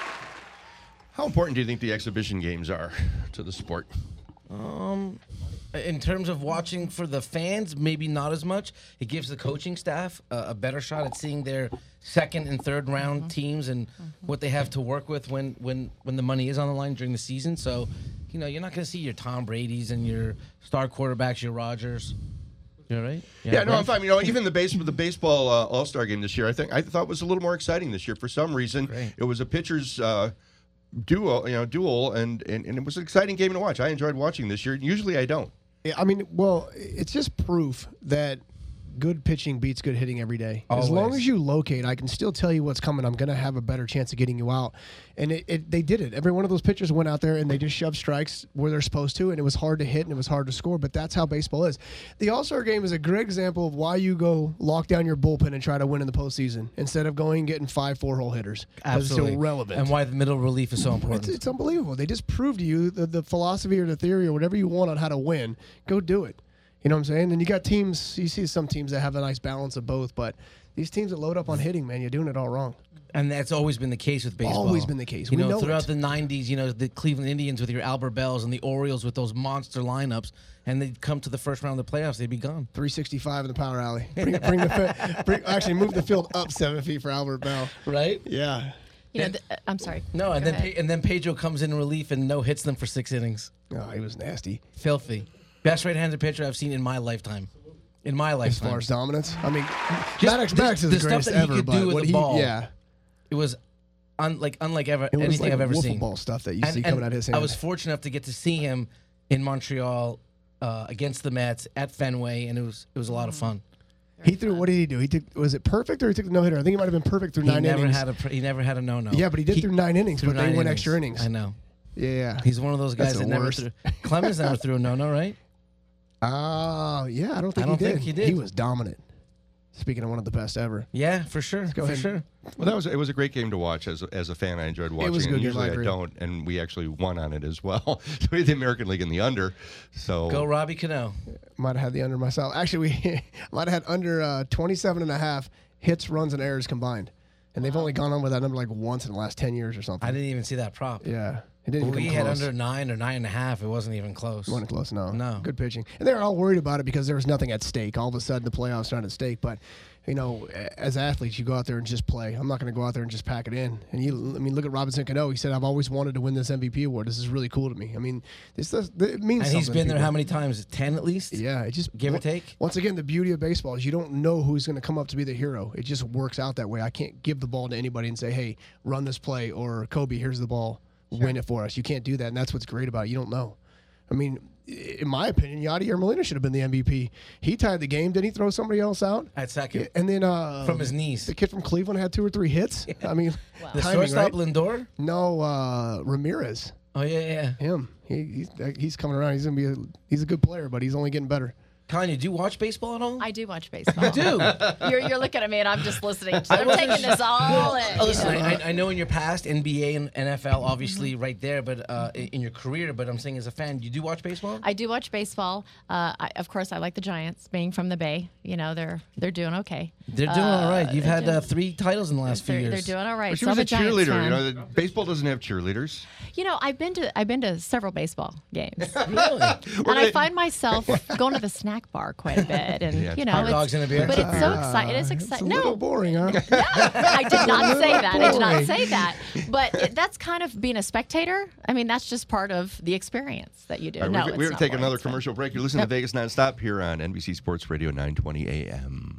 How important do you think the exhibition games are to the sport? In terms of watching for the fans, maybe not as much. It gives the coaching staff a better shot at seeing their second and third round teams and what they have to work with when the money is on the line during the season. So, you're not going to see your Tom Brady's and your star quarterbacks, your Rodgers. You all right? Yeah, no, I'm fine. Even the baseball All-Star game this year, I thought was a little more exciting this year. For some reason, it was a pitcher's duel, and it was an exciting game to watch. I enjoyed watching this year. Usually, I don't. Yeah, it's just proof that good pitching beats good hitting every day. Always. As long as you locate, I can still tell you what's coming. I'm going to have a better chance of getting you out. And they did it. Every one of those pitchers went out there and they just shoved strikes where they're supposed to, and it was hard to hit and it was hard to score, but that's how baseball is. The All-Star game is a great example of why you go lock down your bullpen and try to win in the postseason instead of going and getting 5 4-hole hitters. Absolutely. It's still relevant. And why the middle relief is so important. It's unbelievable. They just proved to you the philosophy or the theory or whatever you want on how to win. Go do it. You know what I'm saying? And you got teams, you see some teams that have a nice balance of both, but these teams that load up on hitting, man, you're doing it all wrong. And that's always been the case with baseball. Always been the case. We know throughout it. the 90s, the Cleveland Indians with your Albert Bells and the Orioles with those monster lineups, and they'd come to the first round of the playoffs, they'd be gone. 365 in the power alley. Actually move the field up 7 feet for Albert Bell. Right? Yeah. I'm sorry. No, and Go ahead. and then Pedro comes in relief and no hits them for 6 innings. Oh, he was nasty. Filthy. Best right-handed pitcher I've seen in my lifetime. As far as dominance, Just Maddox is the the stuff greatest that he ever. could But do with what the ball. yeah, It was unlike it was anything like I've ever wiffle seen. ball stuff that you see coming out of his hand. I was fortunate enough to get to see him in Montreal against the Mets at Fenway, and it was a lot of fun. He threw. What did he do? Was it perfect or he took the no hitter? I think he might have been perfect through 9 innings. He never had a no-no. Yeah, but he did through 9 innings, threw but they 9 went innings. extra innings. I know. Yeah. He's one of those guys That's that the never worst. threw. Clemens never threw a no-no, right? Oh, yeah. I don't think he did. He was dominant. Speaking of one of the best ever. Yeah, for sure. Go for ahead. sure. Well, it was a great game to watch. As a fan, I enjoyed watching. was a good and game, usually I I agree. don't, and we actually won on it as well. So we had the American League in the under. So Go Robbie Cano. Might have had the under myself. Actually, we might have had under 27 and a half hits, runs, and errors combined. And they've only gone on with that number like once in the last 10 years or something. I didn't even see that prop. Yeah. It didn't We even had come close. under 9 or 9.5. It wasn't even close. Wasn't close, no. No. Good pitching. And they were all worried about it because there was nothing at stake. All of a sudden, the playoffs aren't at stake. But, as athletes, you go out there and just play. I'm not going to go out there and just pack it in. And look at Robinson Cano. He said, I've always wanted to win this MVP award. This is really cool to me. I mean, it means And something. he's to been there people. how many times? 10 at least? Yeah, it just Give or take? Once again, the beauty of baseball is you don't know who's going to come up to be the hero. It just works out that way. I can't give the ball to anybody and say, "Hey, run this play," or "Kobe, here's the ball, win it for us." You can't do that, and that's what's great about it. You don't know. I mean, in my opinion, Yadier Molina should have been the MVP. He tied the game. Didn't he throw somebody else out? At second. And then From his knees. the kid from Cleveland had 2 or 3 hits. I mean, The timing, shortstop right? Lindor? No, Ramirez. Oh, yeah. Him. He's coming around. He's a good player, but he's only getting better. Kanye, do you watch baseball at all? I do watch baseball. You do? You're looking at me and I'm just listening. I'm taking this all in. Oh, listen, you know? I know in your past, NBA and NFL, obviously right there, but in your career, but I'm saying as a fan, you do watch baseball? I do watch baseball. Of course, I like the Giants, being from the Bay. They're doing okay. They're doing all right. You've had 3 titles in the last few They're years. doing all right. But she So was I'm a Giants cheerleader. fan. Baseball doesn't have cheerleaders. I've been to several baseball games, Really? and I find myself going to the snack bar quite a bit, and Yeah, hot dogs and a beer. But it's so exciting. It's It's a exciting. little No, boring, huh? I did not say that. I did not boring. say that. But that's kind of being a spectator. I mean, that's just part of the experience that you do. All right, No, we're it's going to not take boring. another It's fun. commercial break. You're listening to Vegas Nonstop here on NBC Sports Radio 920 AM.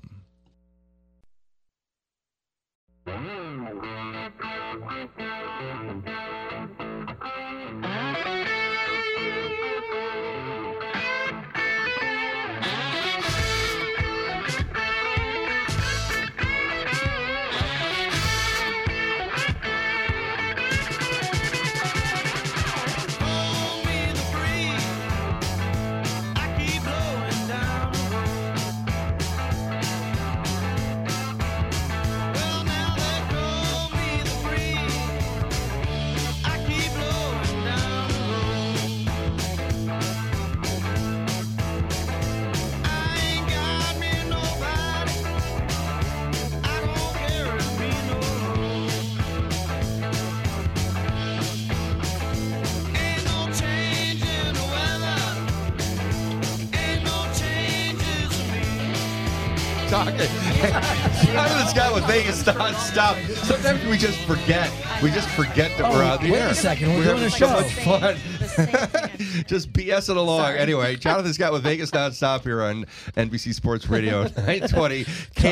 talking. Jonathan Scott with Vegas nonstop. Sometimes we just forget. We just forget that we're out there. Wait a second, we're doing having a so show. much fun. Just BSing along. Anyway, Jonathan Scott with Vegas nonstop here on NBC Sports Radio 920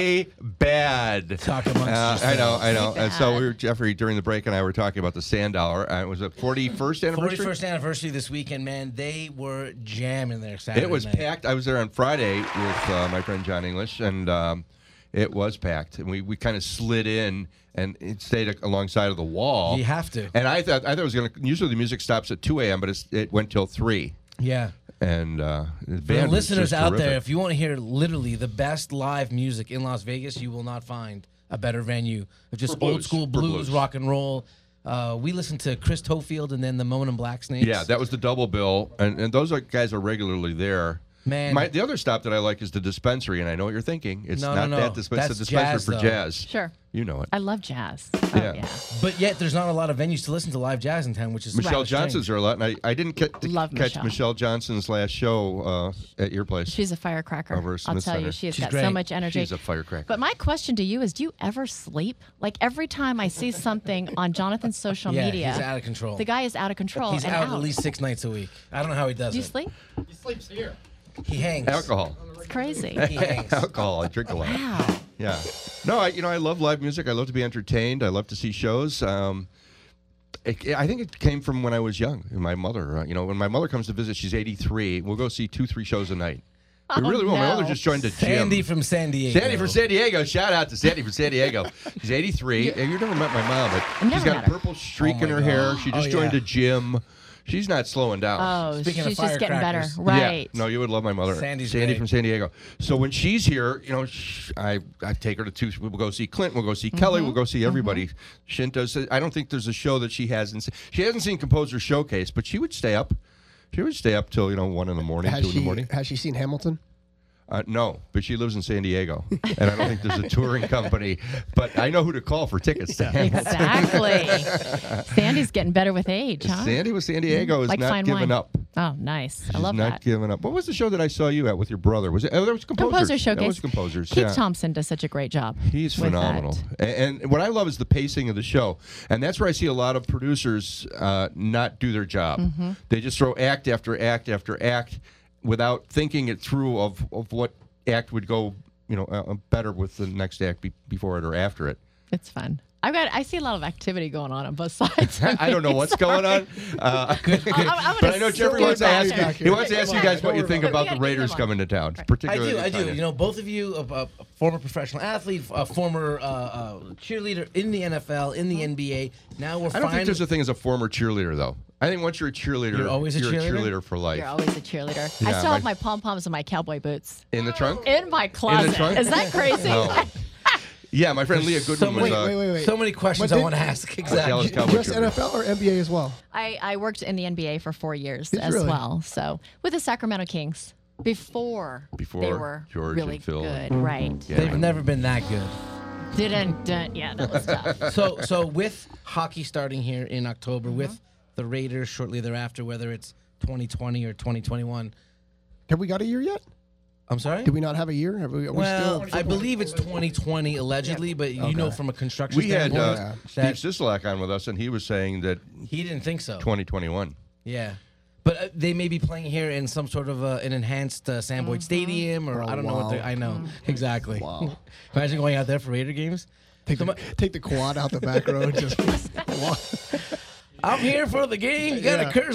K-Bad. Talk amongst I know. And K-Bad. so Jeffrey, during the break, and I were talking about the Sand Dollar. It was a 41st anniversary. 41st anniversary this weekend, man. They were jamming there Saturday It was night. packed. I was there on Friday with my friend John English, and it was packed. And we kind of slid in, and it stayed alongside of the wall. You have to. And I thought it was going to. Usually the music stops at 2 a.m., but it went till 3. Yeah. And the For the band was listeners just out there, terrific. if you want to hear literally the best live music in Las Vegas, you will not find a better venue of just For blues. old school For blues, blues. rock and roll. We listened to Chris Tofield and then the Moan and Black Snakes. Yeah, that was the double bill, and those guys are regularly there. Man. The other stop that I like is the dispensary, and I know what you're thinking. It's No, not no. that dispensary. That's It's the dispensary jazz, for though. jazz. Sure. You know it. I love jazz. Yeah. Oh, yeah. But yet, there's not a lot of venues to listen to live jazz in town, which is Michelle strange. Johnson's are a lot, and I didn't get to Love catch Michelle. Michelle Johnson's last show at your place. She's a firecracker. Over I'll Smith tell Center. you, she has She's got so great. much energy. She's a firecracker. But my question to you is, do you ever sleep? Like every time I see something on Jonathan's social Yeah, media, he's out of control. the guy is out of control. He's and out at least 6 nights a week. I don't know how he does Do you it. sleep? He hangs. Alcohol. It's crazy. He hangs. Alcohol. I drink a lot. Wow. Yeah. No, I love live music. I love to be entertained. I love to see shows. I think it came from when I was young. My mother, when my mother comes to visit, she's 83. We'll go see 2-3 shows a night. We really will. My no. mother just joined a gym. Sandy from San Diego. Sandy from San Diego. Shout out to Sandy from San Diego. She's 83. And you've never met my mom, but never she's got met a her. purple streak Oh in my her God. hair. She just Oh, joined yeah. a gym. She's not slowing down. Oh, Speaking of she's just getting better. firecrackers. Right. Yeah. No, you would love my mother. Sandy's Sandy great. from San Diego. So when she's here, I take her to 2. We'll go see Clint. We'll go see Kelly. We'll go see everybody. Shinto. I don't think there's a show that she hasn't seen. She hasn't seen Composer Showcase, but she would stay up. She would stay up till 1 in the morning, 2 in the morning. Has she seen Hamilton? No, but she lives in San Diego, and I don't think there's a touring company. But I know who to call for tickets to Hamilton. Exactly. Sandy's getting better with age, huh? Sandy with San Diego is Like not fine giving wine. up. Oh, nice. I She's love not that. giving up. What was the show that I saw you at with your brother? Was it? Oh, that was Composers. Composer Showcase. That was Composers. Keith yeah. Thompson does such a great job. He's with phenomenal. that. And what I love is the pacing of the show. And that's where I see a lot of producers not do their job. Mm-hmm. They just throw act after act after act without thinking it through of what act would go better with the next act before it or after it. It's fun. I see a lot of activity going on both sides. I don't know what's going on. I'm But I know Jeffrey wants to ask back you. here. He wants to ask you guys what you think about the We gotta Raiders get them coming to town, I particularly. do. Both of you, a former professional athlete, a former cheerleader in the NFL, in the NBA. Now we're I don't think there's a thing as a former cheerleader, though. I think once you're a cheerleader, You're always a cheerleader? cheerleader for life. You're always a cheerleader. I Yeah, still have my- my pom poms and my cowboy boots In the trunk? in my closet. trunk? Is that crazy? No. Yeah, my friend Leah Goodwin was. Wait. So many questions But I want to ask. Dallas Exactly. Cowboy Just cheerleader. NFL or NBA as well? I worked in the NBA for 4 years Did you as really? well. So with the Sacramento Kings before they Before were George really and Phil. good, right? Yeah. They've never been that good. Yeah, that was tough. So with hockey starting here in October, Mm-hmm. with the Raiders shortly thereafter, whether it's 2020 or 2021. Have we got a year yet? I'm sorry? Do we not have a year? Are we Well, still? I believe it's 2020 allegedly, but you know from a construction We had standpoint Steve that Sisolak on with us, and he was saying that he didn't think so. 2021. Yeah. But they may be playing here in some sort of an enhanced Sam Boyd Stadium, or I don't know what wow. they're. I know. Exactly. Wow. Imagine going out there for Raider games. Take the quad out the back road. Just walk. I'm here for the game. You got Yeah. a curse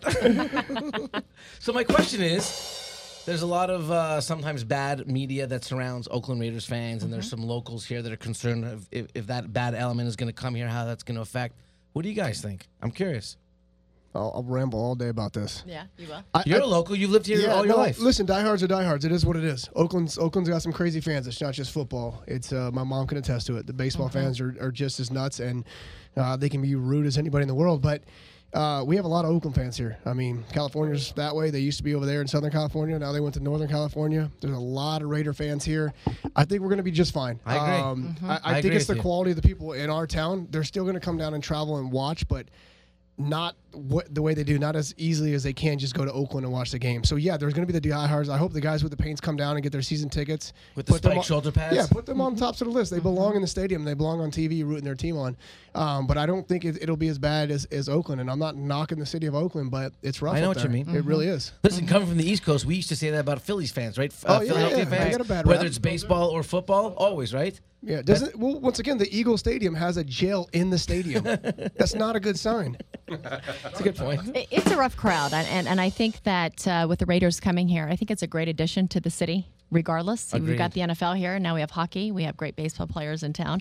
lot. So my question is, there's a lot of sometimes bad media that surrounds Oakland Raiders fans, and there's some locals here that are concerned if that bad element is going to come here, how that's going to affect. What do you guys think? I'm curious. I'll ramble all day about this. Yeah, you will. You're a local. You've lived here all your life. Listen, diehards are diehards. It is what it is. Oakland's got some crazy fans. It's not just football. It's my mom can attest to it. The baseball fans are just as nuts, and they can be rude as anybody in the world. But we have a lot of Oakland fans here. I mean, California's that way. They used to be over there in Southern California. Now they went to Northern California. There's a lot of Raider fans here. I think we're going to be just fine. I agree. I I think agree it's the with you. quality of the people in our town. They're still going to come down and travel and watch, but not the way they do, not as easily as they can just go to Oakland and watch the game. So yeah, there's going to be the diehards. I hope the guys with the paints come down and get their season tickets With the Put them spike on- shoulder pads? Yeah, put them on tops of the list. They belong in the stadium. They belong on TV, rooting their team on. But I don't think it'll be as bad as Oakland. And I'm not knocking the city of Oakland, but it's rough. I know up what you there. mean. It really is. Listen, coming from the East Coast, we used to say that about Phillies fans, right? Oh, yeah, Philadelphia yeah. They fans, get a bad whether rap. it's baseball or football, always, right? Yeah, well, once again, the Eagle Stadium has a jail in the stadium. That's not a good sign. That's a good point. It's a rough crowd, and I think that with the Raiders coming here, I think it's a great addition to the city. Regardless, Agreed. we've got the NFL here. Now we have hockey. We have great baseball players in town.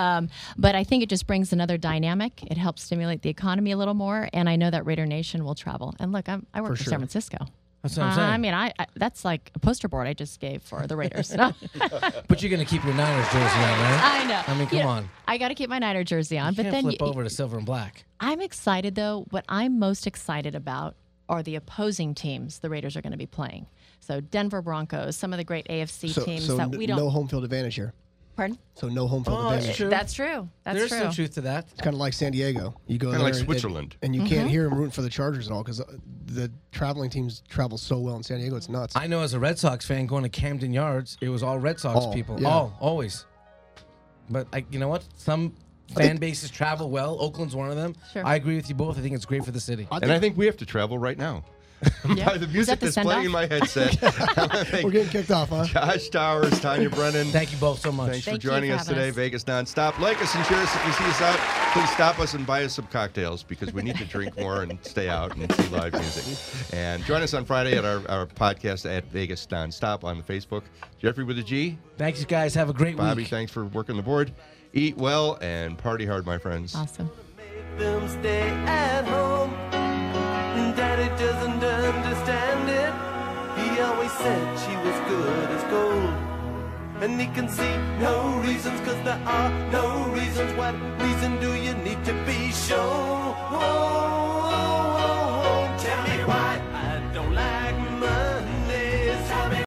But I think it just brings another dynamic. It helps stimulate the economy a little more. And I know that Raider Nation will travel. And look, I work for sure. San Francisco. That's what I'm saying. I mean, I that's like a poster board I just gave for the Raiders. No. But you're going to keep your Niners jersey on, right? I know. I mean, come on. I got to keep my Niner jersey on. You But can't then flip over to silver and black. I'm excited, though. What I'm most excited about are the opposing teams the Raiders are going to be playing. So Denver Broncos, some of the great AFC teams So that we don't. no home field advantage here. Pardon? So no home field Oh, that's advantage. true. That's true. That's There's true. some truth to that. It's kind of like San Diego. You go Kinda there like and- Switzerland. and you Mm-hmm. can't hear them rooting for the Chargers at all because the traveling teams travel so well in San Diego. It's nuts. I know as a Red Sox fan going to Camden Yards, it was all Red Sox All, people. yeah. All, always. But you know what? Some fan bases travel well. Oakland's one of them. Sure. I agree with you both. I think it's great for the city. And I think we have to travel right now. Yeah. By the Is music that the that's playing in my headset. We're getting kicked off, huh? Josh Towers, Tanya Brennan. Thank you both so much. Thanks Thank for you joining for us having today, us. Vegas Nonstop. Like us and share us if you see us out. Please stop us and buy us some cocktails because we need to drink more and stay out and see live music. And join us on Friday at our podcast at Vegas Nonstop on Facebook. Jeffrey with a G. Thanks, you guys. Have a great Bobby, week. thanks for working the board. Eat well and party hard, my friends. Awesome. Make them stay at home. Daddy doesn't understand it. He always said she was good as gold. And he can see no reasons, cause there are no reasons. What reason do you need to be shown?